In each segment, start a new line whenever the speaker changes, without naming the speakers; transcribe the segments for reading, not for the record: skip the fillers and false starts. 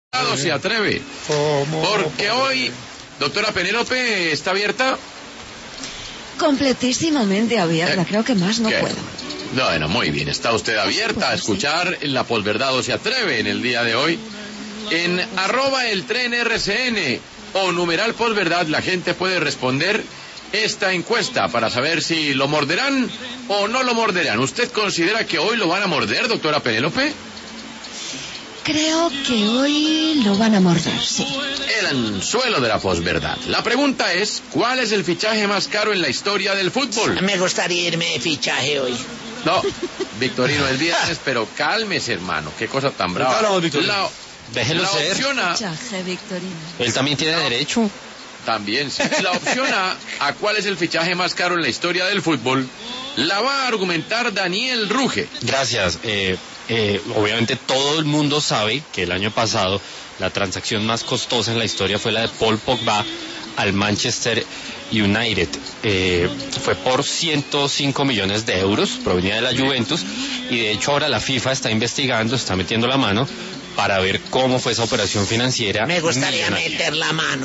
Se atreve. Porque hoy, doctora Penélope, ¿está abierta?
Completísimamente abierta, creo que más no puedo.
Bueno, muy bien, está usted abierta a escuchar La Posverdad Se Atreve en el día de hoy. En @eltrenRCN o numeral Posverdad la gente puede responder esta encuesta para saber si lo morderán o no lo morderán. ¿Usted considera que hoy lo van a morder, doctora Penélope?
Creo que hoy lo van a morder, sí.
El anzuelo de la posverdad. La pregunta es, ¿cuál es el fichaje más caro en la historia del fútbol?
Me gustaría irme de fichaje hoy.
No, Victorino, el viernes, pero cálmese, hermano. Qué cosa tan brava.
Déjelo ser.
Opción A,
Fichaje, Victorino.
Él también tiene derecho.
también, sí. La opción A cuál es el fichaje más caro en la historia del fútbol, la va a argumentar Daniel Ruge.
Gracias. Obviamente todo el mundo sabe que el año pasado la transacción más costosa en la historia fue la de Paul Pogba al Manchester United. Fue por 105 millones de euros, provenía de la Juventus, y de hecho ahora la FIFA está investigando, está metiendo la mano para ver cómo fue esa operación financiera.
Me gustaría
millonaria.
meter la mano.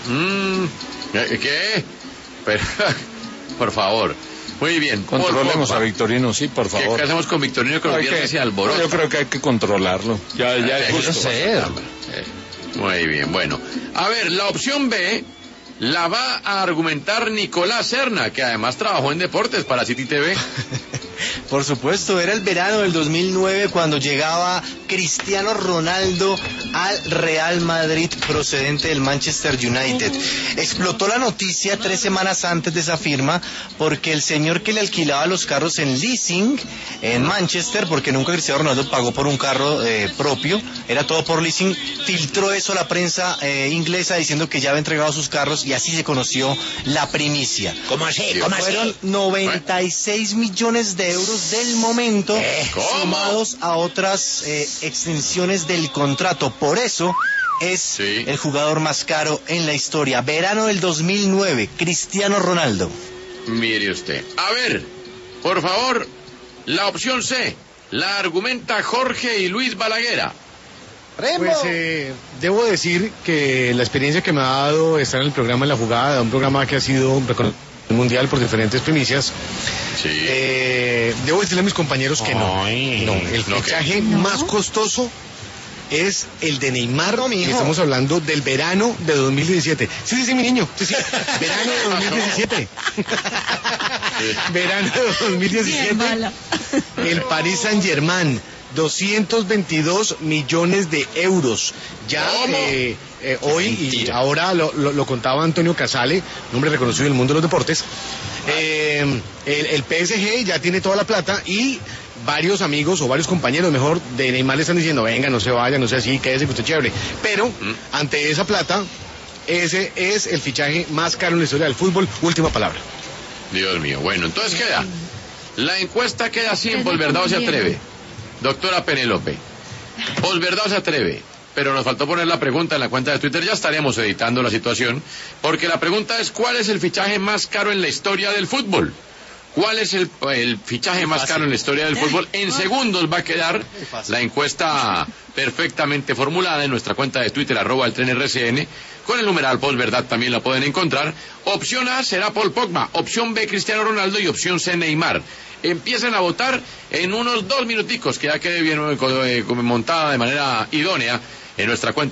¿Qué? Pero, por favor. Muy bien.
Controlemos a Victorino, sí, por favor.
¿Qué hacemos con Victorino que los viernes se alborota?
Yo creo que hay que controlarlo. Ya es justo.
Ser.
Muy bien, bueno. A ver, la opción B la va a argumentar Nicolás Serna, que además trabajó en deportes para City TV.
Por supuesto, era el verano del 2009 cuando llegaba Cristiano Ronaldo al Real Madrid procedente del Manchester United. Explotó la noticia 3 semanas antes de esa firma porque el señor que le alquilaba los carros en leasing en Manchester, porque nunca Cristiano Ronaldo pagó por un carro propio, era todo por leasing, filtró eso a la prensa inglesa diciendo que ya había entregado sus carros y así se conoció la primicia.
¿Cómo así?
Fueron 96 millones de euros del momento, sumados a otras extensiones del contrato. Por eso es el jugador más caro en la historia. Verano del 2009, Cristiano Ronaldo.
Mire usted. A ver, por favor, la opción C la argumenta Jorge y Luis Balaguer.
Pues debo decir que la experiencia que me ha dado estar en el programa La Jugada, un programa que ha sido reconocido mundial por diferentes primicias, debo decirle a mis compañeros que el fichaje más costoso es el de Neymar, y estamos hablando del verano de 2017. Sí, mi niño, sí, verano de 2017. Verano de 2017, el Paris Saint-Germain, 222 millones de euros. Ya hoy, y ahora lo contaba Antonio Casale, un hombre reconocido en el mundo de los deportes, el PSG ya tiene toda la plata y varios amigos o varios compañeros, mejor, de Neymar le están diciendo, venga, no se vaya, no sea así, quédese que usted es chévere. Pero, ante esa plata, ese es el fichaje más caro en la historia del fútbol. Última palabra.
Dios mío. Bueno, entonces queda. La encuesta queda así en Posverdad Se Atreve. Doctora Penélope, Posverdad Se Atreve. Pero nos faltó poner la pregunta en la cuenta de Twitter, ya estaremos editando la situación, porque la pregunta es, ¿cuál es el fichaje más caro en la historia del fútbol? ¿Cuál es el fichaje más caro en la historia del fútbol? En segundos va a quedar la encuesta perfectamente formulada en nuestra cuenta de Twitter, @eltrenRCN, con el numeral Posverdad también la pueden encontrar. Opción A será Paul Pogba, opción B Cristiano Ronaldo y opción C Neymar. Empiecen a votar en unos 2 minuticos, que ya quede bien montada de manera idónea en nuestra cuenta